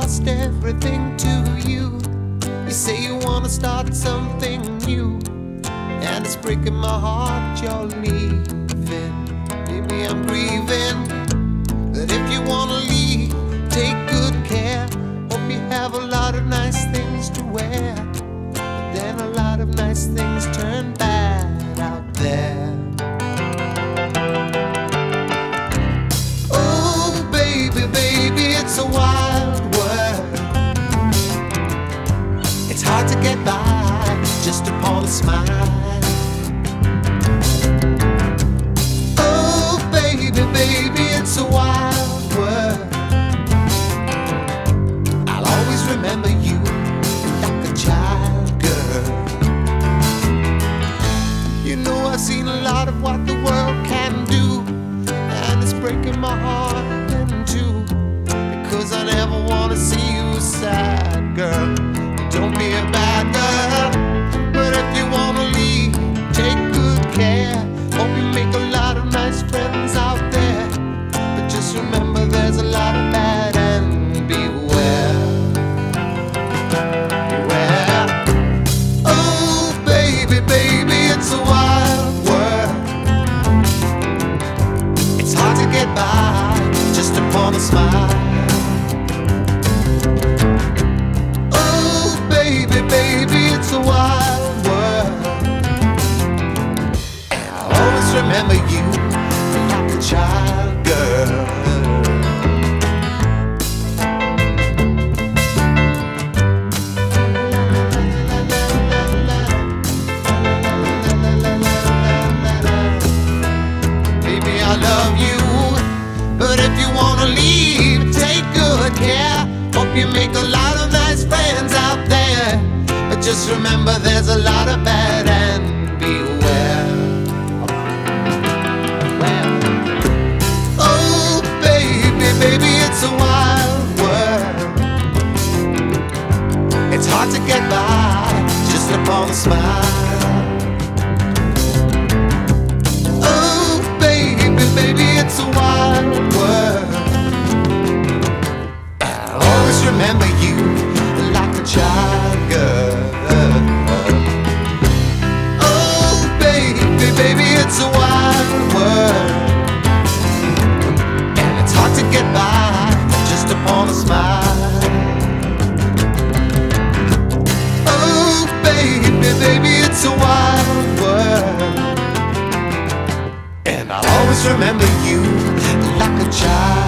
lost everything to you. You say you wanna start something new, and it's breaking my heart you're leaving. Baby, I'm grieving. But if you wanna leave, take good care. Hope you have a lot of nice things to wear, but then a lot of nice things turn bad out there. Oh baby, baby, it's a wild world. It's hard to get by just upon a smile. Oh baby, baby, it's a wild world. I'll always remember you like a child, girl. You know I've seen a lot of what the world can do, and it's breaking my heart in two, because I never wanna see you sad, girl. Don't be a bad girl. But if you wanna leave, take good care. Hope you make a lot of nice friends out there, but just remember there's a lot of bad, and beware. Beware. Oh baby, baby, it's a wild world. It's hard to get by just upon a smile. Oh baby, baby, it's a wild world. And I'll always remember you like a child, girl. Baby, I love you, but if you wanna leave, take good care. Hope you make a lot of nice friends out there, but just remember there's a lot of bad, and beware. Oh baby, baby, it's a wild world. It's hard to get by just upon a smile. Oh baby, baby, it's a wild world. I'll always remember you like a child, girl. Oh baby, baby, it's a wild world, and it's hard to get by just upon a smile. Oh baby, baby, it's a wild world, and I'll always remember you like a child.